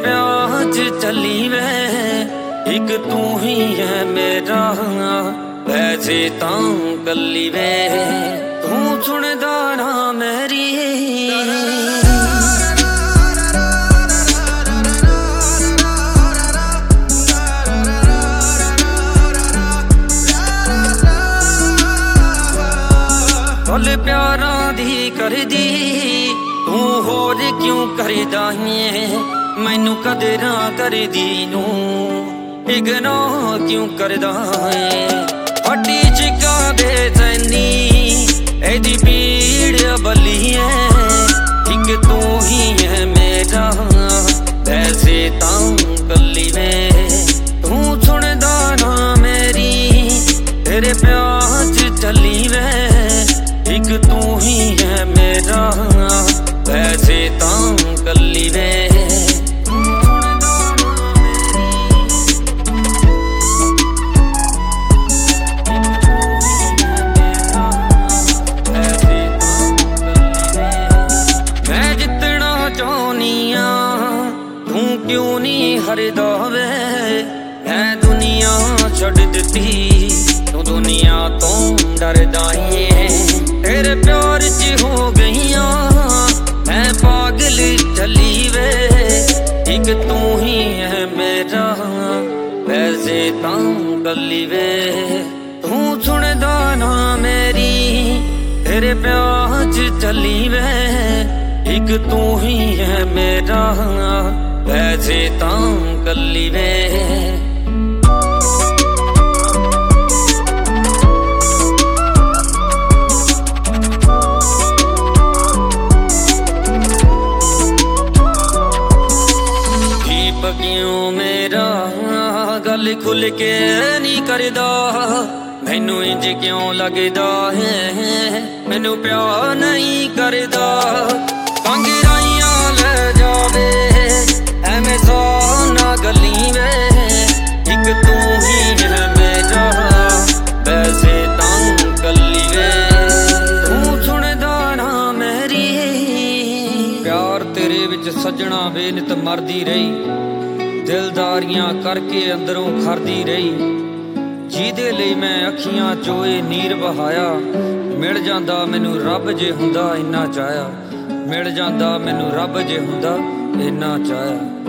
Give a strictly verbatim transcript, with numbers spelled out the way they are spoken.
प्यार च चली वे एक तू ही है मेरा वैसे तां कली वे तू सुनदा ना मेरी गल प्यारां दी कर दी तू होर क्यों करदा है मैनू कदरां कर दी नू इग्नोर क्यों करदा है हड्डी चिका दे तैनी एदी पीड़ बली है एक तू ही है मेरा वैसे तां कली वे तू सुनदा ना मेरी तेरे प्यार च चली वे एक तू ही है मेरा वैसे तां कली वे मैं जितना चाहनिया तू क्यों नहीं हरदा वे मैं दुनिया छड़ दिती तू दुनिया तो डरदा ही है तेरे प्यार च हो गईया मैं पागल चली वे एक तू ही है मेरा वैसे तां कली वे तू सुनदा ना मेरी तेरे प्यार च चली वे एक तू ही है मेरा वैसे तां कली वे क्यों मेरा गल खुल के नहीं करदा मैनू इंज क्यों लगदा है मैनू प्यार नहीं करदा कंगराइयां ले जावे एवें सौ ना गली वे एक तू ही है मेरा वैसे तां कली वे तू सुनदा ना मेरी प्यार तेरे विच सजना बेनित मरदी रही दिलदारियां करके अंदरों खरदी रही जिहदे लई मैं अखियां चोए नीर बहाया मिल जांदा मैनू रब जे हुंदा इन्ना चाहया मिल जांदा मैनू रब जे हुंदा इन्ना चाहया।